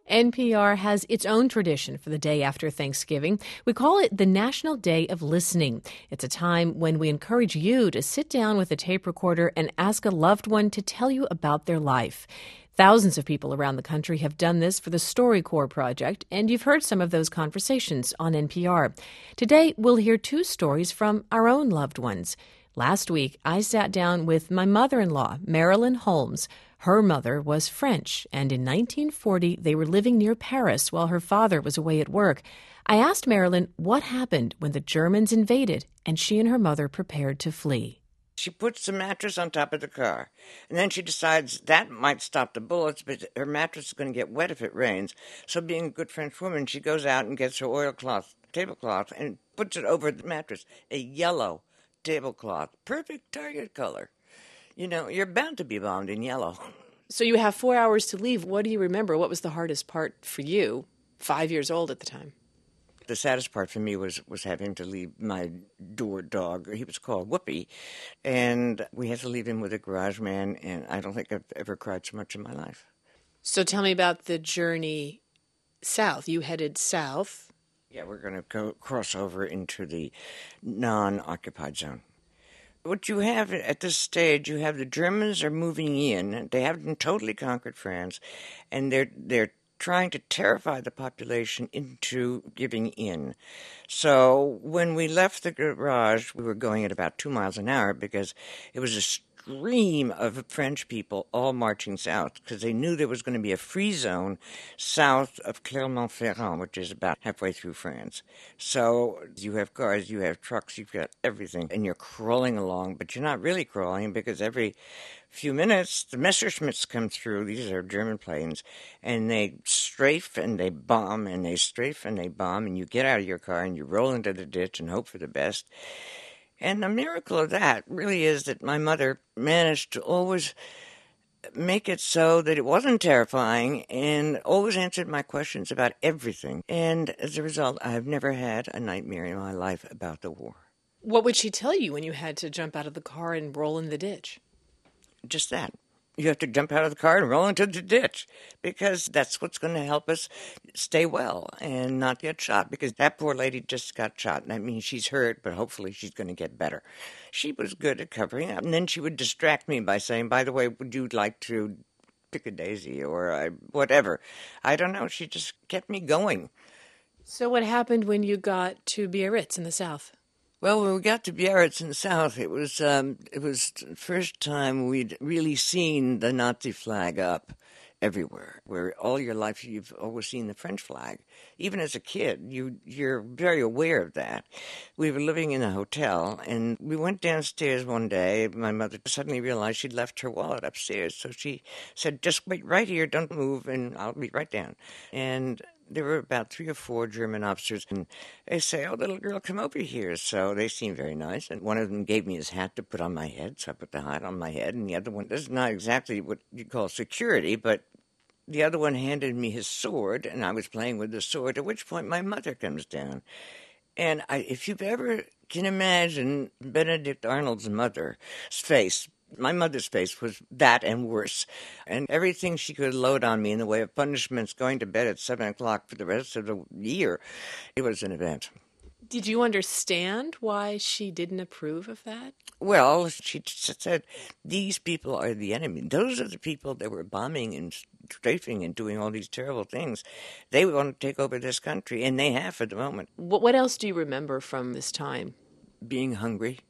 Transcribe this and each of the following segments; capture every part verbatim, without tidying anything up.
N P R has its own tradition for the day after Thanksgiving. We call it the National Day of Listening. It's a time when we encourage you to sit down with a tape recorder and ask a loved one to tell you about their life. Thousands of people around the country have done this for the StoryCorps project, and you've heard some of those conversations on N P R. Today, we'll hear two stories from our own loved ones. Last week, I sat down with my mother-in-law, Marilyn Holmes. Her mother was French, and in nineteen forty, they were living near Paris while her father was away at work. I asked Marilyn what happened when the Germans invaded, and she and her mother prepared to flee. She puts the mattress on top of the car, and then she decides that might stop the bullets, but her mattress is going to get wet if it rains. So being a good French woman, she goes out and gets her oilcloth, tablecloth, and puts it over the mattress, a yellow tablecloth, perfect target color. You know, you're bound to be bombed in yellow. So you have four hours to leave. What do you remember? What was the hardest part for you, five years old at the time? The saddest part for me was, was having to leave my door dog. He was called Whoopi, and we had to leave him with a garage man, and I don't think I've ever cried so much in my life. So tell me about the journey south. You headed south. Yeah, we're going to go cross over into the non-occupied zone. What you have at this stage, you have the Germans are moving in. They haven't totally conquered France, and they're they're trying to terrify the population into giving in. So when we left the garage, we were going at about two miles an hour because it was a stream of French people all marching south because they knew there was going to be a free zone south of Clermont-Ferrand, which is about halfway through France. So you have cars, you have trucks, you've got everything, and you're crawling along, but you're not really crawling because every few minutes the Messerschmitts come through. These are German planes, and they strafe and they bomb and they strafe and they bomb, and you get out of your car and you roll into the ditch and hope for the best. And the miracle of that really is that my mother managed to always make it so that it wasn't terrifying and always answered my questions about everything. And as a result, I've never had a nightmare in my life about the war. What would she tell you when you had to jump out of the car and roll in the ditch? Just that. You have to jump out of the car and roll into the ditch because that's what's going to help us stay well and not get shot, because that poor lady just got shot. And I mean, she's hurt, but hopefully she's going to get better. She was good at covering up. And then she would distract me by saying, by the way, would you like to pick a daisy or uh, whatever? I don't know. She just kept me going. So what happened when you got to Biarritz in the south? Well, when we got to Biarritz in the south, it was um, it was the first time we'd really seen the Nazi flag up everywhere. Where all your life you've always seen the French flag. Even as a kid, you you're very aware of that. We were living in a hotel, and we went downstairs one day. My mother suddenly realized she'd left her wallet upstairs, so she said, "Just wait right here, don't move, and I'll be right down." And there were about three or four German officers, and they say, "Oh, little girl, come over here." So they seemed very nice, and one of them gave me his hat to put on my head, so I put the hat on my head, and the other one, this is not exactly what you call security, but the other one handed me his sword, and I was playing with the sword, at which point my mother comes down. And I, if you've ever can imagine Benedict Arnold's mother's face, my mother's face was that and worse. And everything she could load on me in the way of punishments, going to bed at seven o'clock for the rest of the year, it was an event. Did you understand why she didn't approve of that? Well, she said, these people are the enemy. Those are the people that were bombing and strafing and doing all these terrible things. They want to take over this country, and they have for the moment. What else do you remember from this time? Being hungry.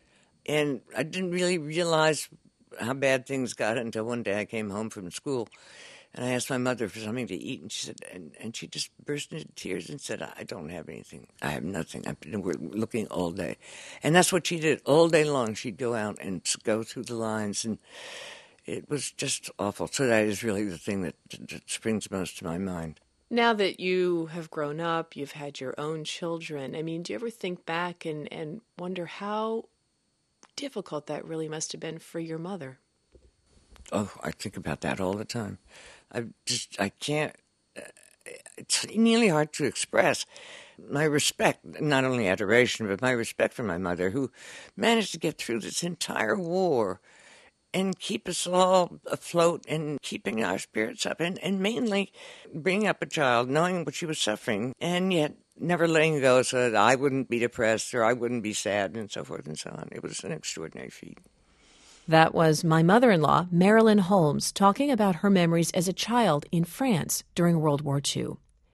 And I didn't really realize how bad things got until one day I came home from school, and I asked my mother for something to eat, and she said, and, and she just burst into tears and said, "I don't have anything. I have nothing. I've been looking all day." And that's what she did all day long. She'd go out and go through the lines, and it was just awful. So that is really the thing that, that springs most to my mind. Now that you have grown up, you've had your own children, I mean, do you ever think back and, and wonder how difficult that really must have been for your mother? Oh, I think about that all the time. I just, I can't, it's nearly hard to express my respect, not only adoration, but my respect for my mother, who managed to get through this entire war and keep us all afloat and keeping our spirits up, and, and mainly bringing up a child, knowing what she was suffering, and yet never letting go so that I wouldn't be depressed or I wouldn't be sad and so forth and so on. It was an extraordinary feat. That was my mother-in-law, Marilyn Holmes, talking about her memories as a child in France during World War Two.